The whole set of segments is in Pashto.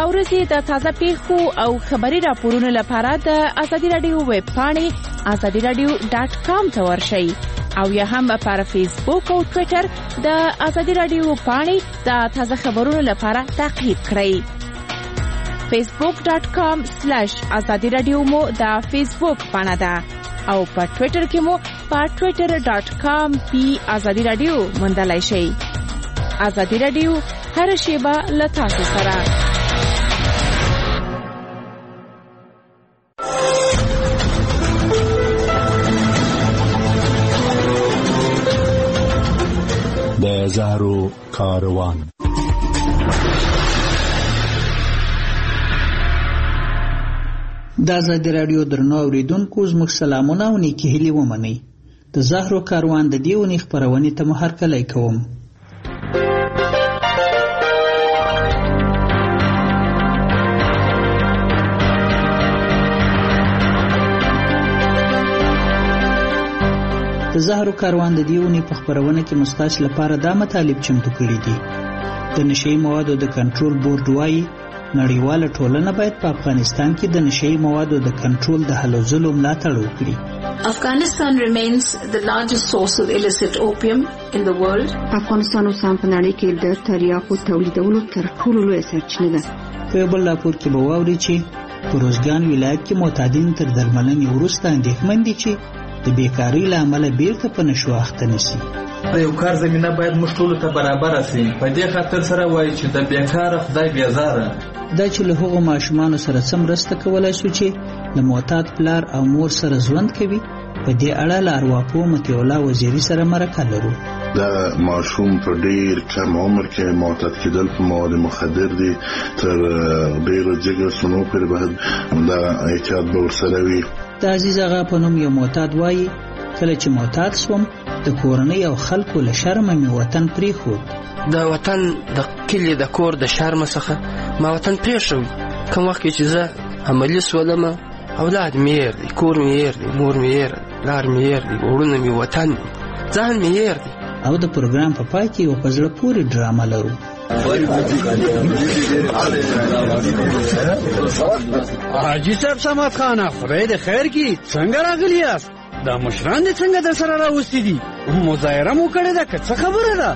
ورځې د تازه پیښو او خبري راپورونو لپاره د آزادي رادیو ویب پاڼې azadiradio.com ته ورشئ او یا هم پر فیسبوک او ټوئیټر د آزادي رادیو پاڼې د تازه خبرونو لپاره تعقیب کړئ. facebook.com/azadiradio مو د فیسبوک پاڼه ده او په ټوئیټر کې مو په twitter.com/azadiradio موندلای شئ. آزادي رادیو هر شیبه له تاسو سره. د زهرو کاروان. د آزادي رادیو درنو اوریدونکو زموږ سلامونه او نیکې هیلې ومنئ. د زهرو کاروان د دې اونۍ خپرونې ته هرکلی کوم. د زهرو کاروان د دې اونۍ په خپرونه کې مستاش لپاره دا مطالب چمتو کړي دي. د نشئی موادو د کنټرول بورډ وايي نړیواله ټولنه باید په افغانستان کې د نشئی موادو د کنټرول د هلو ځلو ملاتړ وکړي. Afghanistan remains the largest source of illicit opium in the world. افغانستان اوس هم په نړۍ کې د تریاکو تولیدولو تر ټولو لویه سرچینه ده. په یو بل راپور کې به واورئ چې په روزګان ولایت کې معتادین تر درملنې وروسته اندېښمن دي چې د بیکارۍ له امله بیرته په نشو اخته نشي. د یو کار زمینه باید موږ ټولو ته برابره شي. په دې خاطر سره وایي چې د بیکاره خدای بیزاره. دا چې له هغو ماشومانو سره څه مرسته کولی شو چې له معتاد پلار او مور سره ژوند کوي، په دې اړه له ارواپوه مطیع الله وزیري سره مرکه لرو. دا ماشوم په ډیر کم عمر کې معتاد کېدل په مواد مخدر دي، تر ډیره جګر سنو پورې باید دا احتیاط به ورسره وي. د عزیز آغا په نوم یو معتاد وایي کله چې معتاد شوم د کورنۍ او خلکو له شرمه مې وطن پرېښود. د وطن د کلي د کور د شرمه څخه ما وطن پرېښود. کوم وخت چې زه عملي شولم اولاد مې هېر دي، کور مې هېر دی، مور مې هېر دی، پلار مې هېر دی، وروڼه مې، وطن مې، ځان مې هېر دی. او د پروګرام په پای کې یو په زړه پورې ډرامه لرو. حاجي صاحب صمد خان خدای دې خیر کړي، څنګه راغلی یاست؟ دا مشران دې څنګه در سره راوستي دي؟ مظاهره مو کړې ده که څه خبره ده؟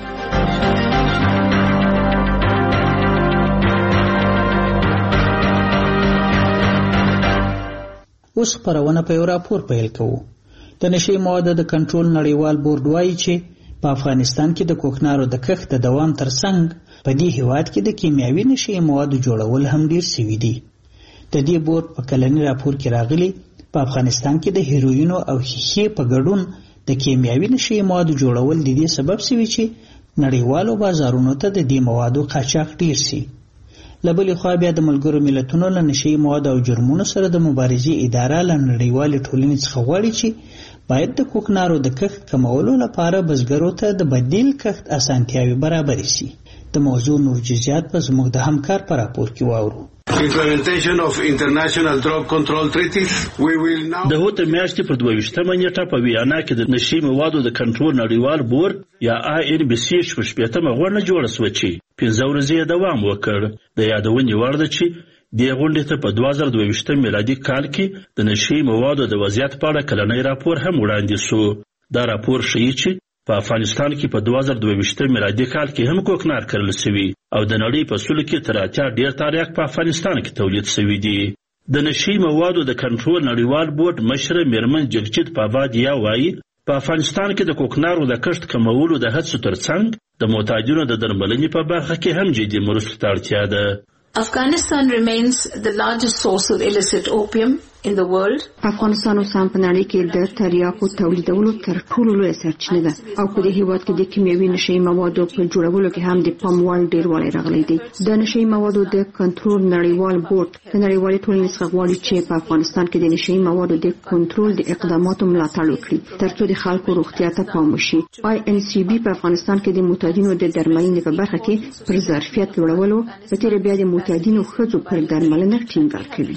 اوس خپرونه په یو راپور پیل کوو. د نشئی موادو د کنټرول نړیوال بورډ وایي چې په افغانستان کې د کوکنارو د کښت د دوام ترڅنګ په دې هیواد کې د کیمیاوي نشئی موادو جوړول هم ډیر سوي دي. د دې بورډ په کلني راپور کې راغلي په افغانستان کې د هیروینو او ښیښې په ګډون د کیمیاوي نشئی موادو جوړول د دې سبب سوي چې نړیوالو بازارونو ته د دې موادو قاچاق ډیر سي. له بلې خوا بیا د ملګرو ملتونو له نشئی موادو او جرمونو سره د مبارزې اداره له نړیوالې ټولنې څخه غواړي چې باید د کوکنارو د کښت کمولو لپاره بزګرو ته د بدیل کښت اسانتیاوې برابرې شي. د موضوع نور جزئیات په زموږ د همکار په راپور کې واورو. Implementation of international drug control treaties. We will now د هوت میاشتې په 22مه نیټه په ویانا کې د نشئی موادو د کنټرول نړیوال بورډ یا INBC شپږمه غونډه جوړه شوه چې 15 ورځې دوام وکړ. د یادونې وړ ده چې دې غونډې ته په 2022 میلادي کال کې د نشئی موادو د وضعیت په اړه کلنی راپور هم وړاندې شو. دا راپور ښیي چې په افغانستان کې په 2022 میلادي کال کې هم کوکنار کرل شوي او د نړۍ په سلو کې تر 80 ډیر تریاک په افغانستان کې تولید شوي دي. د نشئی موادو د کنټرول نړیوال بورډ مشر میرمن جگجیت پاوادیا وایي په افغانستان کې د کوکنارو د کښت کمولو د هڅو ترڅنګ د معتادینو د درملنې په برخه کې هم جدي مرستو ته اړتیا ده. Afghanistan remains the largest source of illicit opium in the world. افغانستان اوس هم په نړۍ کې د تریاکو تولیدولو تر ټولو لویه سرچینه ده او په دې هیواد کې د کیمیاوي نشئی موادو په جوړولو کې هم د پام وړ ډیروالی راغلی دی. د نشئی موادو د کنټرول نړیوال بورډ د نړیوالې ټولنې څخه غواړي چې په افغانستان کې د نشئی موادو د کنټرول د اقداماتو ملاتړ وکړي ترڅو د خلکو روغتیا ته پام وشي. INCB په افغانستان کې د معتادینو د درملنې په برخه کې پر ظرفیت لوړولو په تیر بیا د معتادینو ښځو پر درملنه ټینګار کوي.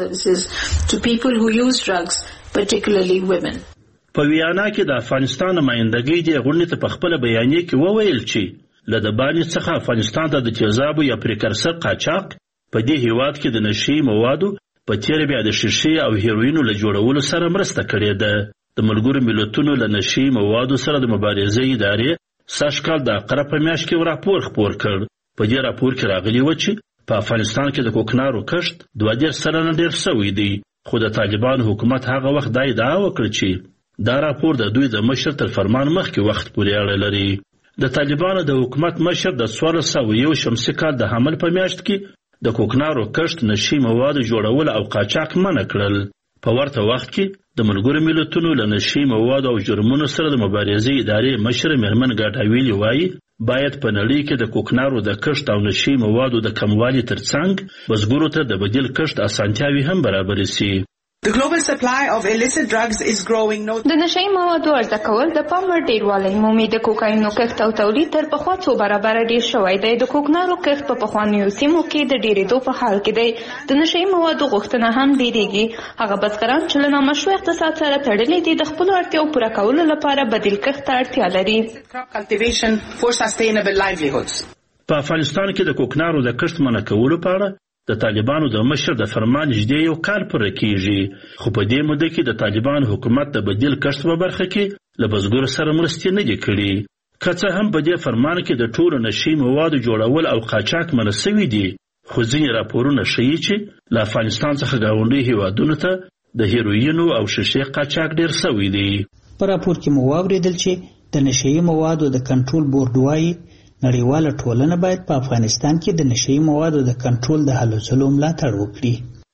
To people who use drugs, particularly women. په ویانا کې د افغانستان نمائندګۍ د غونډې ته په خپل بیانیه کې وویل چې له د باندې څخه افغانستان ته د تیزابو یا پریکرسر قاچاق په دې هیواد کې د نشي موادو په تیر بیا د شیشې او هیروینو له جوړولو سره مرسته کړې ده. د ملګرو ملتونو له نشي موادو سره د مبارزې ادارې سږ کال د عقرب په میاشت کې راپور خپور کړ. په دې راپور کې راغلي و چې په افغانستان کې د کوکنارو کښت 32 سلنه ډېر شوی دی، خو د طالبانو حکومت هغه وخت دا ادعا وکړه چې دا راپور د دوی د مشر تر فرمان مخکې وخت پورې اړه لري. د طالبانو د حکومت مشر د 1401 شمسي کال د حمل په میاشت کې د کوکنارو کښت، نشي موادو جوړول او قاچاق منع کړل. په ورته وخت کې د ملګرو ملتونو له نشي موادو او جرمونو سره د مبارزې ادارې مشر میرمن ګاډاویلي وایي باید په نړۍ کې د کوکنارو د کښت او نشي موادو د کموالي ترڅنګ بزګرو ته د بدیل کښت اسانتیاوې هم برابرې شي. The global supply of illicit drugs is growing. د نشي موادو عرضه کول د پام وړ ډیروالی مومي. د کوکاینو کښت او تولید تر پخوا څو برابره ډیر شوی دی. د کوکنارو کښت په پخوانیو سیمو کې د ډیرېدو په حال کې دی. د نشي موادو غوښتنه هم ډیریږي. هغه بزګران چې له نامشروع اقتصاد سره تړلي دي د خپلو اړتیاو پوره کولو لپاره بدیل کښت ته اړتیا لري. Cultivation for sustainable livelihoods. په افغانستان کې د کوکنارو د کښت منع کولو په اړه د طالبانو د مشر د فرمان نږدې یو کال پوره کیږي، خو په دې موده کې د طالبانو حکومت د بدیل کښت په برخه کې له بزګرو سره مرستې نه دي کړي. که څه هم په دې فرمان کې د ټولو نشي موادو جوړول او قاچاق منع شوي دي، خو ځینې راپورونه ښیي چې له افغانستان څخه ګاونډي هیوادونو ته د هیروینو او شیشې قاچاق ډېر شوی دی. په راپور کې مو واورېدل چې د نشي موادو د کنټرول بورډ وایي نړیواله ټولنه باید په افغانستان کې د نشي موادو د کنټرول د هلو ځلو ملاتړ وکړي.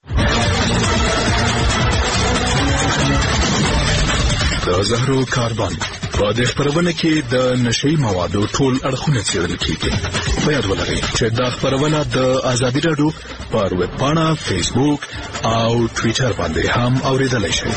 د زهرو کاربن په دې خپرونه کې د نشي موادو ټول اړخونه څېړل کیږي. په یاد ولرئ چې دا خپرونه د ازادي راډیو پر ویب پاڼه، فیسبوک او ټویټر باندې هم اورېدلای شئ.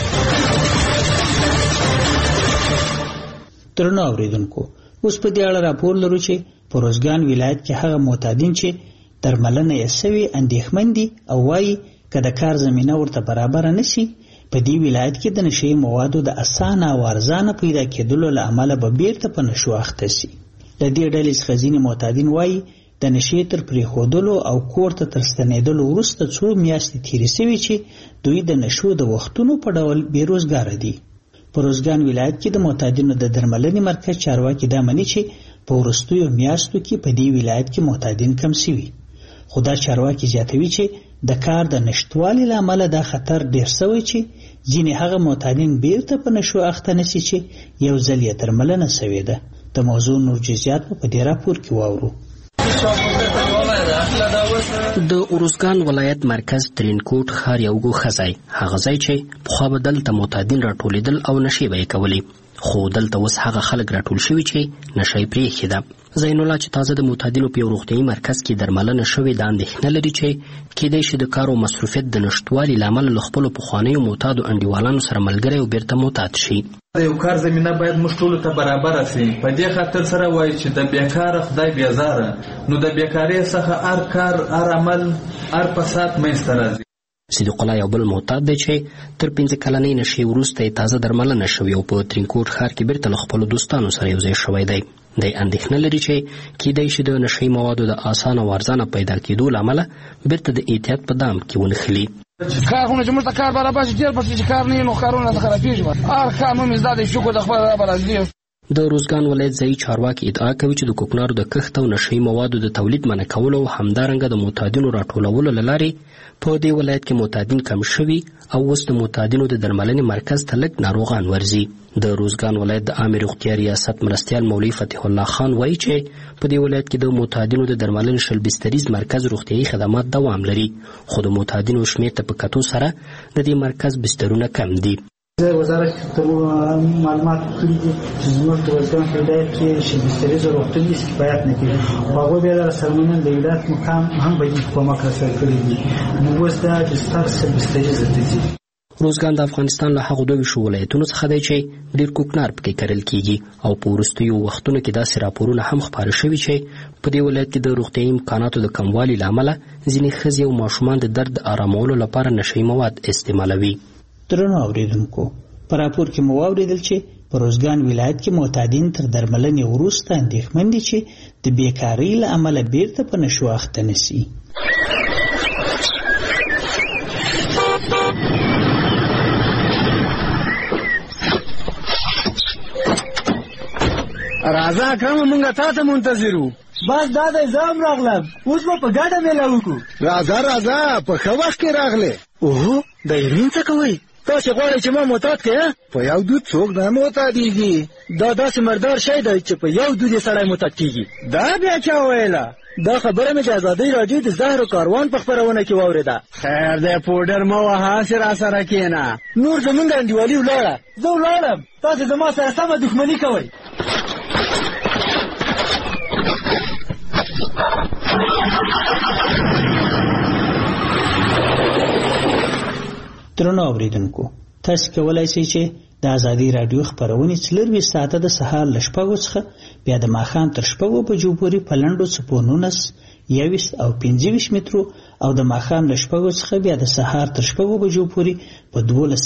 درنو اوریدونکو، اوس په دې اړه راپور لرو چې په روزګان ولایت کې هغه معتادین چې درملنه یې سوي اندېښمن دي او وایي که د کار زمینه ورته برابره نشي په دې ولایت کې د نشي موادو د اسانه او ارزانه پیدا کېدلو له امله به بیرته په نشو اخته شي. له دې ډلې څخه ځینې معتادین وایي د نشي تر پرېښودلو او کور ته تر ستنېدلو وروسته 2 میاشتې تېرې شوي چې دوی د نشو د وختونو په ډول بېروزګاره دي. په روزګان ولایت کې د معتادینو د درملنې مرکز چارواکي دا مني چې په وروستیو میاشتو کې په دې ولایت کې معتادین کم شوي، خو دا چارواکي زیاتوي چې د کار د نشتوالي له امله دا خطر ډېر شوی چې ځینې هغه معتادین بیرته په نشو اخته نشي چې یو ځل یې درملنه شوې ده. د موضوع نور جزئیات په دې راپور کې واورو. د اروزګان ولایت مرکز ترینکوټ ښار یو ګوښه ځای، هغه ځای چې پخوا به دلته معتادین راټولېدل او نشې به یې کولې، خو دلته اوس هغه خلک راټول شوي چې نشه یې پرېښې ده. زین الله چې تازه د معتادینو په یو روغتیایي مرکز کې درملنه شوې ده اندېښنه لري چې کیدای شي د کار او مصروفیت د نشتوالي له امله له خپلو پخوانیو معتادو انډیوالانو سره ملګری او بیرته معتاد شي. د یو کار زمینه باید موږ ټولو ته برابره شي. په دې خاطر سره وایي چې د بیکاره خدای بیزاره، نو د بیکارۍ څخه هر کار، هر عمل، هر فساد منځته راځي. صدیق الله یو بل معتاد دی چې تر 5 کلنۍ نشې وروسته یې تازه درملنه شوې او په ترینکوټ ښار کې بیرته له خپلو دوستانو سره یو ځای شوی دی. دی اندېښنه لري چې کیدای شي د نشې موادو د اسانه او ارزانه پیدا کېدو له امله بیرته د احتیاط په دام کې ونښلي. کارونه چې موږ ته کار برابر شي ډېر پټ چې کار نه وي نو کارونه راته خرابېږي. هر کار مو مې زده دی، شکر د خپل رب راضي. د روزګان ولایت ځایي چارواکي ادعا کوي چې د کوکنارو د کښت او نشهیي موادو د تولید منع کولو او همدارنګه د معتادینو راټولولو له لارې په دې ولایت کې معتادین کم شوي او اوس د معتادینو د درملنې مرکز ته لږ ناروغان ورځي. د روزګان ولایت د عامې روغتیا ریاست مرستیال مولوي فتح الله خان وایي چې په دې ولایت کې د معتادینو د درملنې شل بستریز مرکز روغتیایي خدمات دوام لري، خو د معتادینو شمېر ته په کتو سره د دې مرکز بسترونه کم دي. وزارت معلومات کړي دي چې زموږ د روزګان ولایت کې شل بستریز روغتوني کفایت نه کوي. هغوی بیا د سرمنن د ولایت مقام هم به یې کومک راسره کړي دي. نو اوس دا د ستر شل بستریز دي. روزګان د افغانستان له هغو 2 ولایتونو څخه دی چې ډېر کوکنار پکې کرل کیږي او په وروستیو وختونو کې داسې راپورونه هم خپاره شوي چې په دې ولایت کې د روغتیایي امکاناتو د کموالي له امله ځینې ښځې او ماشومان د درد آرامولو لپاره نشهیي مواد استعمالوي. درنو اوریدونکو، په راپور کې مو واورېدل چې په روزګان ولایت کې معتادین تر درملنې وروسته اندېښمن دي چې د بیکارۍ له امله بیرته په نشو اخته نشي. راځه اکرم مونږ تا ته منتظر وو. بس دا دی زه هم راغلم، اوس به په ګډه میله وکړو. راځه په ښه وخت کې راغلې. اوهو د ایرین څه کوئ؟ تاسې غواړئ چې ما معتاد کړې؟ په یو دود څوک نه معتادېږي. دا داسې مردار شی دی چې په یو دود یې سړی معتاد کېږي. دا بیا چا ویله؟ دا خبره مې چې ازادۍ راډیو د زهرو کاروان په خپرونه کې واورېده. خیر دی پوډر مه وهه، هسې راسره کښېنه. نور زمونږ انډیوالي ولاړه، زه ولاړم، تاسې زما سره سمه دښمني کوئ. درنو اوریدونکو، تاسو کولای شئ چې د ازادي رادیو خبرونه 24 ساعته د سهار ل 6 څخه بیا د ماښام تر 6 بجو پورې په لنډو څپونونس 21 او 25 مترو او د ماښام ل 6 څخه بیا د سهار تر 6 بجو پورې په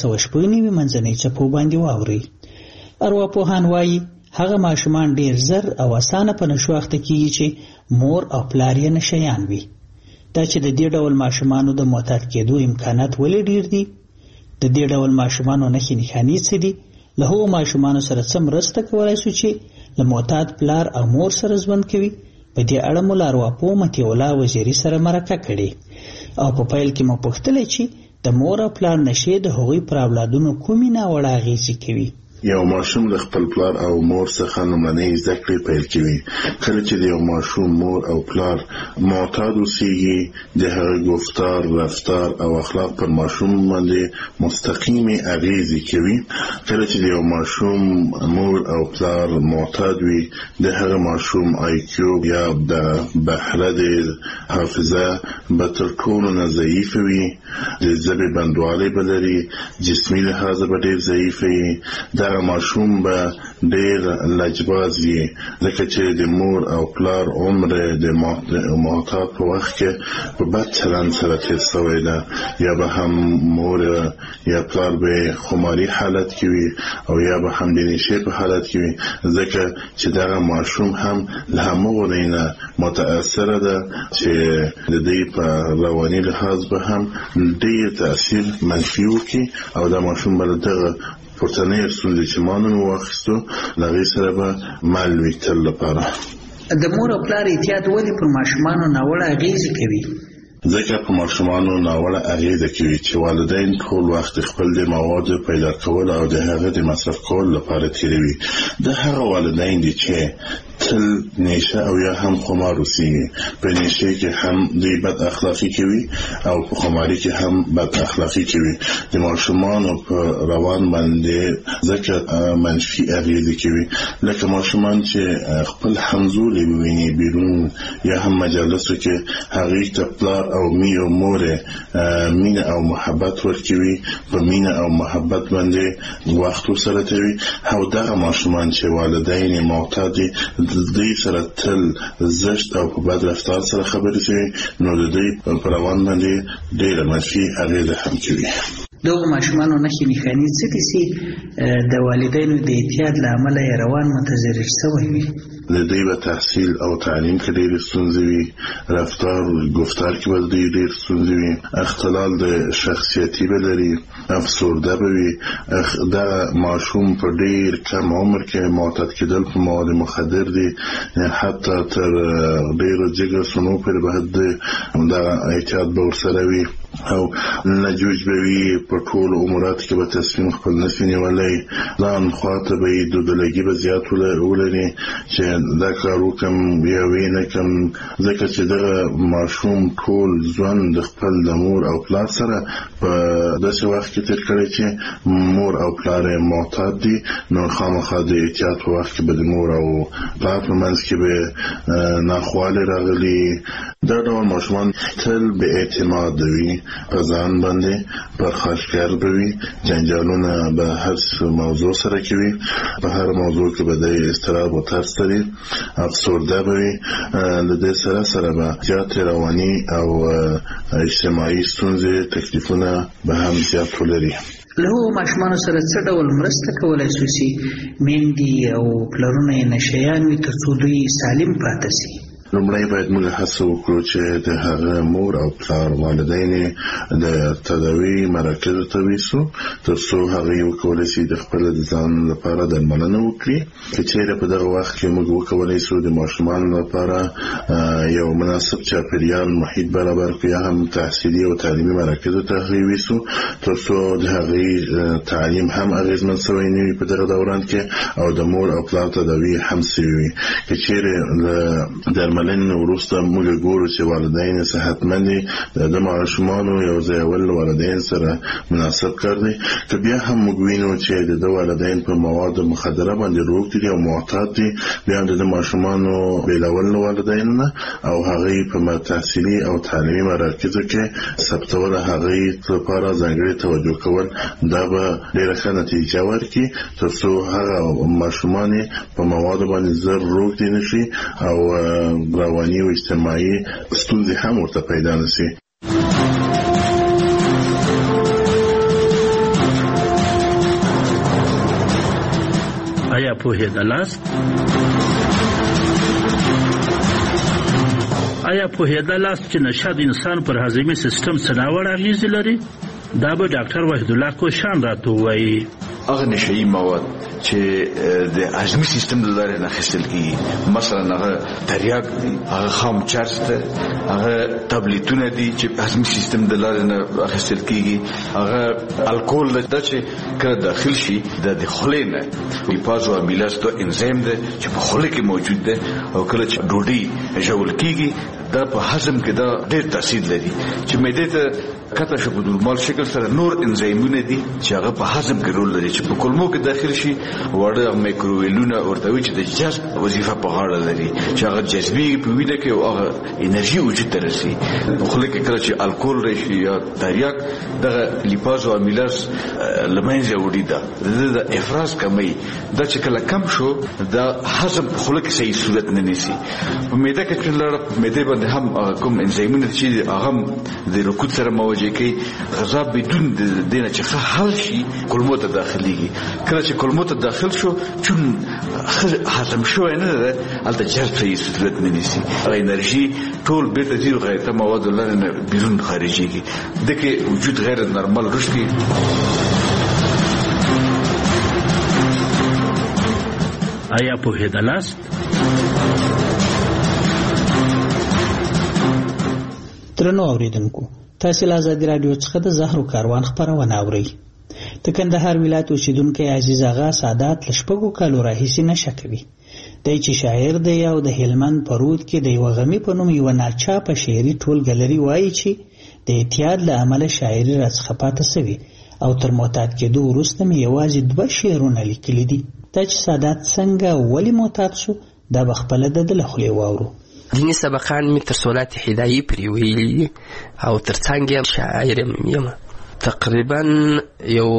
1290 منځنۍ څپو باندې واوري. ارواپوهان وایي هغه ماشومان ډیر زر او اسانه په نشو اخته کیږي چې مور او پلار یې نشيان وي. دا چې د دې ډول ماشومانو د معتاد کېدو امکانات ولې ډیر دي؟ د دې ډول ماشومانو نښې څه دي؟ له هغو ماشومانو سره څه مرسته کولای شو چې له معتاد پلار او مور سره ژوند کوي؟ په دې اړه مو له ارواپوه مطیع الله وزیري سره مرکه کړې او په پیل کې مو پوښتلې چې د مور او پلار نشې د هغوی پر اولادونو کومې ناوړه اغېزې کوي. یو ماشوم د خپل پلار او مور څخه لومړنۍ زده کړې پیل کوي. کله چې د یو ماشوم مور او پلار معتاد اوسېږي، د هغه گفتار، رفتار او اخلاق پر ماشوم باندې مستقیمې اغېزې کوي. کله چې د یو ماشوم مور او پلار معتاد وي، د هغه ماشوم IQ یا د بهره د حافظه به تر ټولو نه ضعیفه وي، د ژبې بندوالی به لري، جسمي لحاظه به ډېر ضعیفه وي. دغه ماشوم به ډېر لجباز وي، ځکه چې د مور او پلار عمر د معتاد په وخت کې په بد چلند سره تېر شوی ده، یا به هم مور یا پلار به خماري حالت کې وي او یا به هم د نشې په حالت کې وي، ځکه چې دغه ماشوم هم له همغو دی نه متاثره ده چې د دوی په رواني لحاظ به هم ډېر تاثیر منفي وکړي او دا ماشوم به دغه پورتنۍ ستونزې چې ما نن واخیستو له هغې سره به مل وي تل لپاره. د مور او پلار احتیاط ولې پر ماشومانو ناوړه اغېزې کوي؟ ځکه په ماشومانو ناوړه اغېزه کوي چې والدین ټول وخت خپل د موادو پیدا کول او د هغه د مصرف کولو لپاره تیروي. د هغه والدین دي چې تل نشه او یا هم خمار اوسېږي. په نشه کې هم دوی بد اخلاقي کوي او په خماري کې هم بد اخلاقي کوي. د ماشومانو په روان باندې ځکه منفي اغېزې کوي، لکه ماشومان چې خپل همزولي وویني بیرون یا هم مجالسو کې هغې ته پلار او مور مینه او محبت ورکوي، په مینه او محبت باندې وخت ورسره تېروي. او دغه ماشومان چې والدین معتاد دي، دوی سره تل زشت او په بد رفتار سره خبرې کوي، نو د دوی په روان باندې ډېره منفي اغېزه هم کوي. دغه ماشومانو نښې څه دي چې د والدینو د احتیاط له امله یې روان متضرر شوی وي؟ د دوی به تحصیل او تعلیم کې ډېرې ستونزې وي، رفتار گفتار کې به دوی ډېر ستونزې وي، اختلال د شخصیتي به لري، افسرده به وي. دغه ماشوم په ډېر کم عمر کې معتاد کېدل په مواد مخدر دي، حتی تر ډېرو جګر سنو پورې به دغه احتیاط به ورسره وي او لجوج به وي. په ټولو اموراتو کې به تصمیم خپل نشي نیولی، ځان خواته به یې دودلګي به زیات ولري چې دا کار وکړم یا ویې نه کړم، ځکه چې دغه ماشوم ټول ژوند د خپل د مور او پلار سره په داسې وخت کې تېر کړی چې مور او پلار یې معتاد دي، نو خامخا د احتیاط په وخت کې به د مور او پلار په منځ کې به ناخوالې راغلي. دا ډول ماشومان تل بې اعتماده وي، په ځان باندې پرخاشګر به وي، جنجالونه به هر موضوع سره کوي، په هر موضوع کې به د اضطراب او ترس لري، افسرده به وي. له دې سره به زیاتې رواني او اجتماعي ستونزې تکلیفونه به هم زیات ولري. له هغو ماشومانو سره څه ډول مرسته کولی شو چې میندې او پلرونه یې نشیان وي تر څو دوی سالم پاتې شي؟ لومړی باید موږ هڅه وکړو چې د هغه مور او پلار والدین د تداوی مراکزو ته ویسو ترڅو هغه وکولای شي د خپل ځان لپاره درملنه وکړي. که چیرې په دغه وخت کې موږ وکولای شو د ماشومانو لپاره یو مناسب چاپیریال محیط برابر کړو یا هم تحصیلي او تعلیمي مراکزو ته ویسو ترڅو د هغه تعلیم هم اغیزمن شوی نه وي په دغه دوران کې او د مور او پلار تداوی هم شوی وي. که چیرې درملنې وروسته موږ ګورو چې والدین صحتمند دي د ماشومانو یو ځای ول والدین سره مناسب کار دی، که بیا هم موږ وینو چې د والدین په مواد مخدره باندې روغ دي او معتاد دي، بیا د ماشومانو بیلول والدین نه او هغه په تحصیلي او تعلیمي مراکزو کې ثبتول هغه لپاره ځانګړي توجه کول دا به ډیره ښه نتیجه ورکړي ترڅو هغه ماشومان په مواد باندې زر روغ دي نشي او رواني او اجتماعي ستونزې هم ورته پیدا نشي. آیا پوهېدلاست چې نشه د انسان پر هضمي سیستم څه ناوړه اغېزې لري؟ دا به ډاکټر وحید الله کوشان راته ووایي. هغه نشهیي مواد چې د هضمي سیستم د لارې نه اخیستل کېږي، مثلا هغه تریاک دي، هغه خام چرس ده، هغه تابلیتونه دي چې هضمي سیستم د لارې نه اخیستل کېږي، هغه الکول ده چې کله داخل شي د خولې نه لیپازو امیلاز دا انزیم ده چې په خوله کې موجود ده او کله چې ډوډۍ ژول کېږي دا په هضم کې دا ډېر تاثیر لري چې معدې ته کته شو په نورمال شکل سره نور انزیمونه دي چې هغه په هضم کې رول لري چې په کولمو کې داخل شي وړه مایکروویلونه ورته وي چې د جذب وظیفه په غاړه لري چې هغه جذبي په وینه کې او هغه انرژي وجود ته رسي. خو لکه کله چې الکول راشي یا تریاک دغه لیپاز او امیلاز لمنځه وړي دا د افراز کمی دا چې کله کم شو دا هضم په خوله کې صحیح صورت نه نیسي. په معده کې چې لړ معده باندې هم کوم انزیمونه چې هغه د رکود سره موجود کې غذا بدون دینه چې حل شي کولمو ته داخليږي. کله چې کولمو ته داخل شو چون هضم شو نه ده البته جذب صحیح صورت نه نیسي، انرژي ټول بیرته زیرو غیرته مواد لرنه بیرون خارجيږي دغه وجود غیر نورمال رشدي. آیا پوهېدلاست؟ درنو اوریدونکو، تاسو له آزادي رادیو څخه د زهرو کاروان خبرونه اورئ. د کندهار ولایت اوسیدونکو عزیز آغا سادات لشپږو کالو راهیسې نشه کوي. دی چې شاعر دی او د هلمند په رود کې د یوه غمي په نوم یوه ناچاپه شعري ټولګه لري، وایي چې د اعتیاد له امله شاعري راڅخه پاته سوي او تر معتاد کېدو وروسته مې یوازې 2 شعرونه لیکلي دي. دا چې سادات څنګه ولې معتاد شو دا به خپله د ده له خولې واورو. دیني سبقان می تر سولات هدایي پرې ویلي او تر څنګ یم شاعر یم. تقریبا یو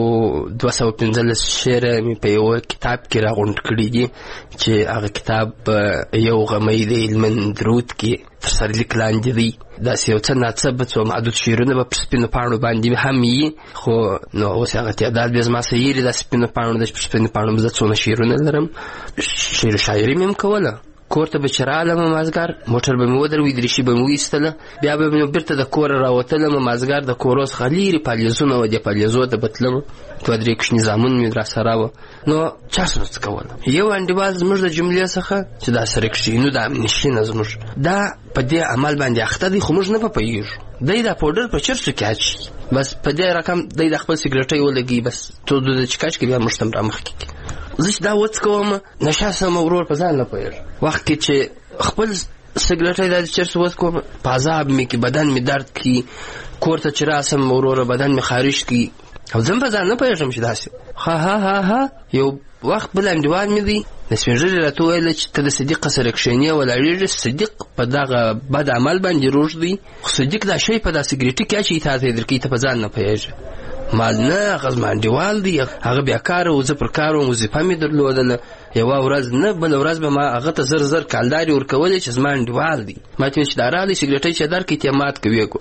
215 شعر می په یو کتاب کې راغونډ کړي دي چې هغه کتاب یو غمی د هلمند رود کې تر سرلیک لاندې دی. داسې یو څه ناڅه څو محدود شعرونه به پر سپینو پاڼو باندې هم وي، خو نو اوس هغه تعداد بیا زما څه یېري د سپینو پاڼو د سپینو پاڼو زه څونه شعرونه لرم. شعر شاعري مې هم کوله. کور ته به چې رالم مازدیګر موټر به مې ودروي، دریشي به مې وایستله، بیا به مې بیرته د کوره راوتلم مازدیګر د کور اوس غلیرې پالیزونه وه، د پالیزو ته به تلم، 2-3 کوچني زامن مې راسره وه. نو چا سره څه کوله؟ یو انډیوال زموږ د جملې څخه چې دا سره کښې نو دا نشینه زموږ دا په دې عمل باندې اخته دی، خو موږ نه په پوهېږو. دی دا پوډر په چرسو کې اچي، بس په دې رقم دی د خپل سګرټۍ ولګي، بس تو د چکاچ کې بیا موږ ته را مخکې کړي. زه چې دا وڅکوم نشه سم ورور په ځان نه پوهېږم. وخت کې چې خپل سګرټۍ دا د چرسو وڅکوم په عذاب مې کې بدن مې درد کړي، کور ته چې راسم وروره بدن مې خارش کړي او زه هم په ځان نه پوهېږم چې داسې. ها یو وخت بل انډیوال مې دی د سپین ږیري راته وویله چې ته د صدیق سره کښېنې ولاړېږې، صدیق په دغه بد عمل باندې روږ دی، خو صدیق دا شی په دا سګرېټي کې اچوي تا ته یې درکوي، ته په ځان نه پوهېږې. مال نه هغه زما انډیوال دی، هغه بیکاره و، زه پر کار وم، وظیفه مې درلودله. یوه ورځ نه بله ورځ به ما هغه ته زر کالدارې ورکولې چې زما انډیوال دی. ما ته چې دا راغلی سګرېټۍ چې درکړي ته یې مات کوي. ګوره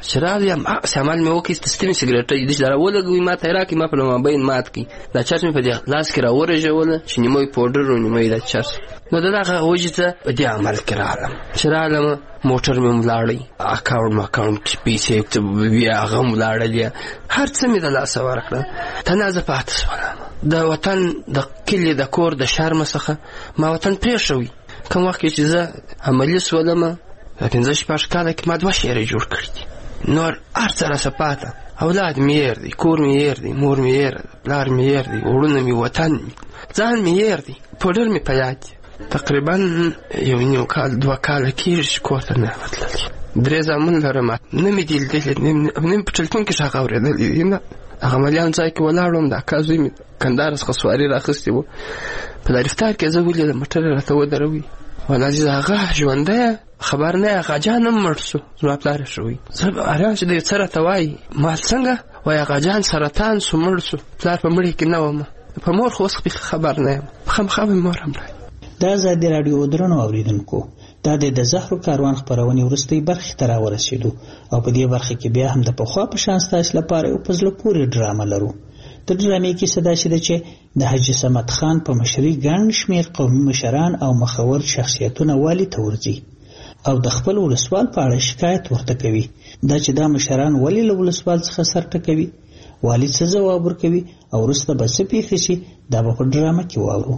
چې راغلم هغسې عمل مې وکړي ستستې مې سګرېټۍ داسې دا راولګوي ما ته یې راکړي ما په مابین مات کړي دا چرس مې په دې لاس کې راورژوله چې نیمه یې پوډر و نیمه یې دا چرس نو د دغه وجې ته په دې عمل کې راغلم چې راغلم موټر مې ولاړی اکاونټ کې پیسې بیا هغه هم ولاړلې هر څه مې د لاسه ورکړه تنازه پاتې شولم د وطن د کلي د کور د شرمه څخه ما وطن پرېښوي کوم وخت کې چې زه عملي شولم 15 کاله کې ما 2 شعرې جوړ کړي دي نور هر څه راسه پاته اولاد مې هېر دی کور مې هېر دی مور مې هېر دی پلار مې هېر دی وروڼه مې وطن مې ځان مې هېر دی پوډر مې په یاد دی تقریبا یو نیم کال 2 کاله کېږي چې کور ته نه وتللی 3 زامن لرم نه مې دي لیدلي نه مې په ټلفون کې څه اورېدلی دي نه هغه عملیان ځای کې ولاړم د اکا زوی مې کندهار څخه سواري راخیستې وه په دارفتار کې زه ولیدم موټر یې راته ودروي ولا عزیز هغه ژوندی خبر نه هغه جان هم مړ شو زما پلار یې شوی زه حیران چې دی څه راته وایي ما څنګه وایي هغه جان سرطان شو مړ شو پلار په مړي کې نه وم په مور خو اوس خبر نه یم خامخا به مې مور هم راځي د ازادي راډیو درنو اوریدونکو دا د زهرو کاروان خپرونې وروستۍ برخې ته راورسېدو او په دې برخه کې بیا هم د پخوا په شان ستاسو لپاره یو په زړه پورې ډرامه لرو د ډرامې کیسه داسې ده چې د حاجي صمد خان په مشرۍ ګڼ شمېر قومي مشران او مخور شخصیتونه والي ته ورځي او د خپل ولسوال په اړه شکایت ورته کوي دا چې دا مشران ولې له ولسوال څخه سر ټکوي والي څه ځواب ورکوي او وروسته به څه پیښې شي دا به په ډرامه کې واورو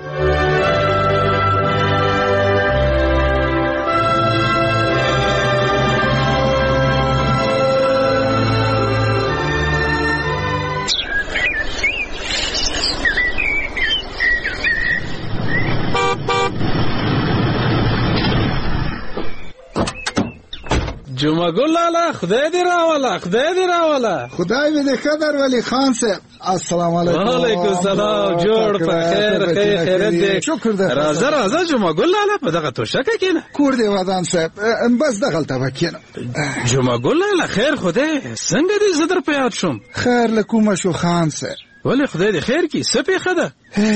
جمعه ګل لالا خدای دې راوله خدای دې قدر ولی خان صاحب السلام علیکم وعلیکم السلام جوړ په خیر خیرت دې شکر دې راځه جمعه ګل لالا په دغه توشکه کېنه کور دې ودان صاحب بس دغلته وکینه جمعه ګل لالا خیر خدای څنګه دې زدر په یاد شوم خیر لکومه شو خان صاحب ولی خدای دې خیر کی څه پیښه ده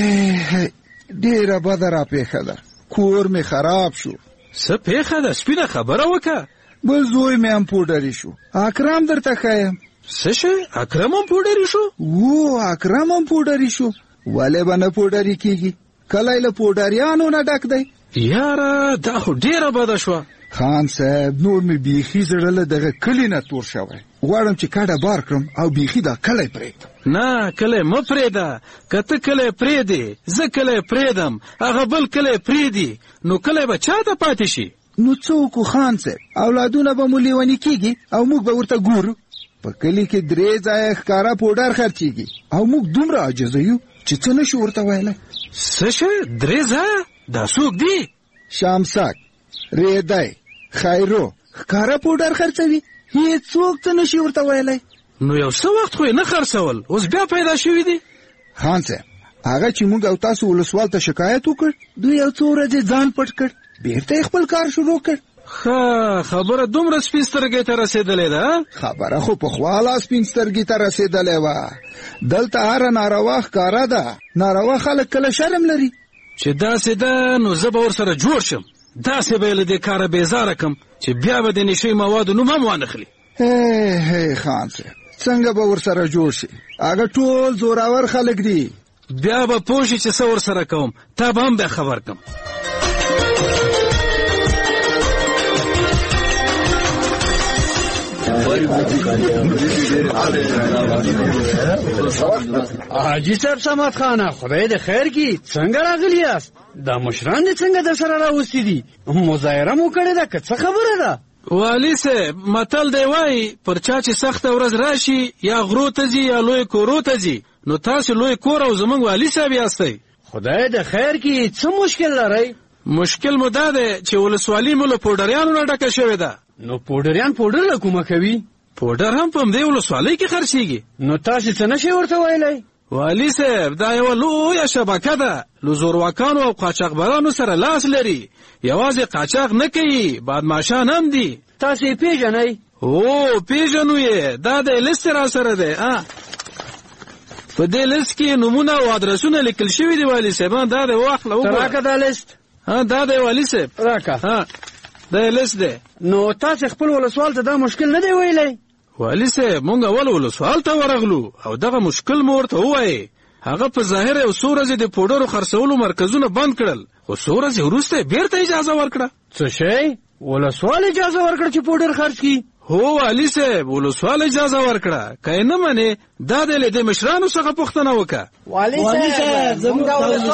ډیره بده را پیښه ده کور می خراب شو څه پیښه ده سپینه خبره وکړه بل زوی مې هم پوډري شو اکرم درته ښیم څه شی اکرم هم پوډري شو اکرم هم پوډري شو ولې به نه پوډري کیږي کله له پوډریانو نه ډک دی یاره دا خو ډیره بده شوه خان صاحب نور مې بیخي زړه له دغه کلي نه تور شوی غواړم چې کډه بار کړم او بیخي دا کلی پرېږدم نه کلی مه پرېږده که ته کلی پرېږدې زه کلی پرېږدم هغه بل کلی پرېږدي نو کلی به چا ته پاتې شي نو څوک خان صاحب اولادونه به مو لیونی کیږي او موږ به ورته ګورو په کلي کې 3 ځایه ښکاره پوډر خرڅېږي او موږ دومره عاجزه یو چې څه نشو ورته ویلی څه شی 3 ځایه دا څوک دي شامسک ریدی خیرو ښکاره پوډر خرڅوي هېڅوک څه نشي ورته ویلی نو یو څه وخت خو یې نه خرڅول اوس بیا پیدا شوي دي خان صاحب هغه چې موږ او تاسو ولسوال ته شکایت وکړ دوی یو څو ورځې ځان پټ کړ بیرته خپل کار شروع کړ خبره دومره سپین سترګې ته رسېدلې ده خبره خو پخوا لا سپین سترګې ته رسېدلې وه دلته هره ناروا ښکاره ده ناروا خلک کله شرم لري چې داسې ده نو زه به ورسره جوړ شم داسې به یې له دې کاره بیزاره کړم چې بیا به د نشې موادو نوم هم وانخلي خان صاحب څنګه به ورسره جوړ شي هغه ټول زوراور خلک دي بیا به پوه شي چې څه ورسره کوم تا به هم بیا خبر کړم حاجي صاحب صمد خان خدای دې خیر کی څنګه راغلی یاست دا مشران دې څنګه در سره راوستي دي مظاهره مو کړې ده که څه خبره ده والي صاحب متل دی وایي پر چا چې سخته ورځ راشي یا غرو ته ځي یا لوی کورو ته ځي نو تاسو لوی کور او زمونږ والي صاحب یاستئ خدای دې خیر کی څه مشکل لرئ مشکل مو دا دی چې ولسوالي مو له پوډریانو نه ډکه شوې ده نو پوډریان پوډر له کومه کوي پوډر هم په همدې ولسوالۍ کې خرڅېږي نو تاسو څه نشئ ورته ویلی والي صاحب دا یوه لویه شبکه ده له زورواکانو او قاچاقبرانو سره لاس لري یوازې قاچاق نه کوي بادماشان هم دي تاسو یې پیژنئ پیژنو یې دا د لیست را سره دی په دې لیست کې نومونه او ادرسونه لیکل شوي دي والي صاحب دا د واخله راکه دا لیست دا دی والي صاحب راکه دا لیست دی. نو تاسو خپل ولسوال ته دا مشکل نه دی ویلی؟ والي صاحب مونږ اول ولسوال ته ورغلو او دغه مشکل مو ورته ووایې. هغه په ظاهر یو څو ورځې د پوډرو خرڅولو مرکزونه بند کړل، خو څو ورځې وروسته بیرته اجازه ورکړه. څه شی؟ ولسوال اجازه ورکړه چې پوډر خرڅ کړي؟ هو والي صاحب ولسوال اجازه ورکړه، که یې نه منې دا دی له دې مشرانو څخه پوښتنه وکړه. والي صاحب زموږ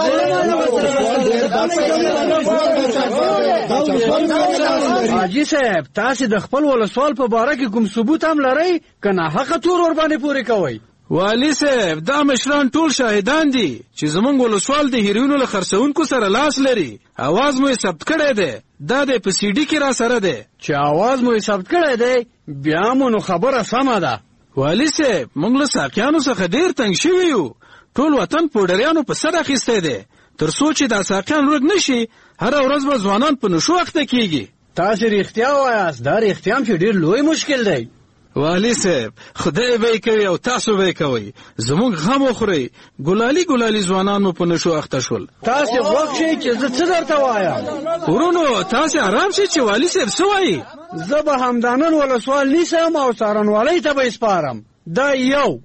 حاجي صاحب تاسو د خپل ولسوال په باره کې کوم ثبوت هم لرئ که ناحقه تور ور باندې پورې کوئ؟ والي صاحب دا مشران ټول شاهدان دي چې زمونږ ولسوال د هیروینو له خرڅونکو سره لاس لري. اواز مو ثبت کړی دی، دا د په سی ډي کې را سره دی. چې اواز مو ثبت کړی دی بیا مو نو خبره سمه ده. والي صاحب موږ له ساقیانو څخه ډېر تنګ شوي یو، ټول وطن پوډریانو په سر اخیستی دی. تر څو چې دا ساقیان ورک نشي هره ورځ به ځوانان په نشو اخته کیږي. تاسو رښتیا وایاست، دا رښتیا هم چې ډېر لوی مشکل دی. والي صاحب خدای به یې کوي او تاسو به یې کوئ، زموږ غم وخورئ. ګلالي ګلالي ځوانان مو په نشو اخته شول. تاسو غوږ شئ چې زه څه درته وایم. ورونو تاسو آرام شئ چې والي صاحب څه وایي. زه به همدانن ولسوال نیسم او څارنوالۍ ته به یې سپارم. دا یو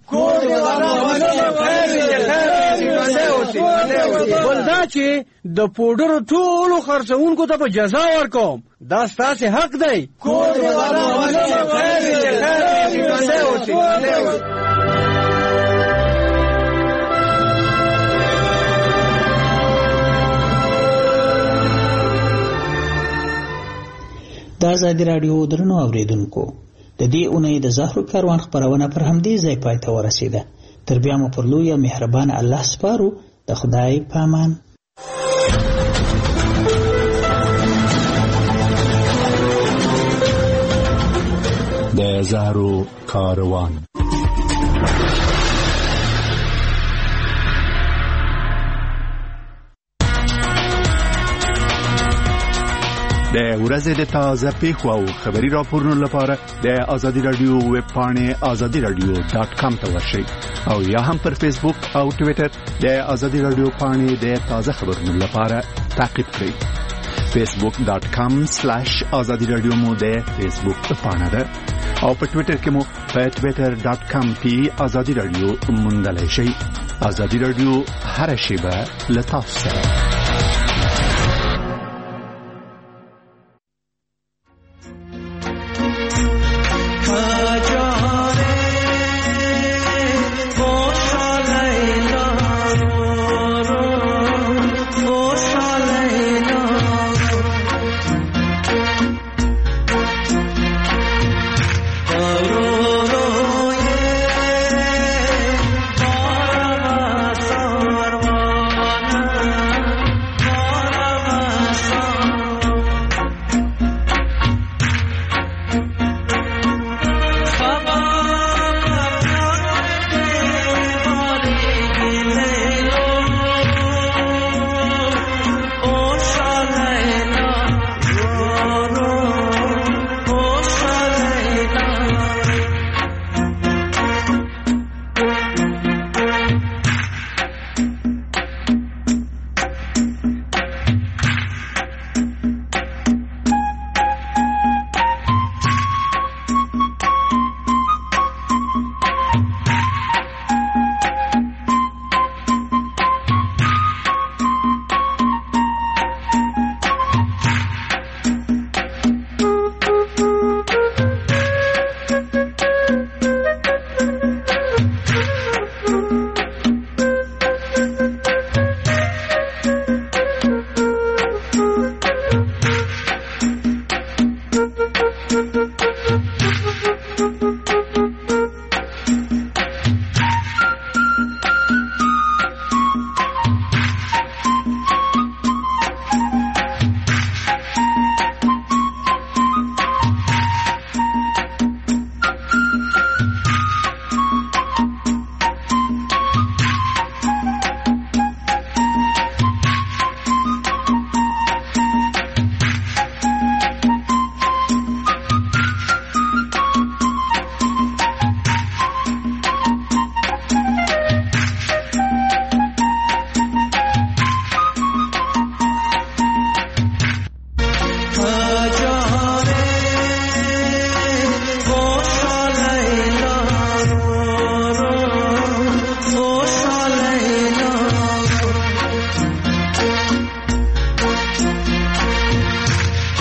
بل دا چې د پوډرو ټولو خرڅونکو ته به جزا ورکوم. دا ستاسې حق دی. د ازادي راډیو درنو اوریدونکو، د دې اونۍ د زهرو کاروان خپرونه پر همدې ځای پای ته ورسېده. تر بیا مو پر لوی مهربان الله سپارو. د خدای په امان. د زهرو کاروان. د ورځې د تازه پیښو او خبري راپورونو لپاره د ازادي رادیو ویب پاڼې azadiradio.com ته ورشئ او یا هم پر فیسبوک او ټوئیټر د ازادي رادیو پاڼې د تازه خبرونو لپاره تعقیب کړئ. facebook.com/azadiradio مو د فیسبوک پاڼه ده او په ټوئیټر کې مو په twitter.com/azadiradio موندلای شئ. ازادي رادیو هر شیبه له تاسو سره.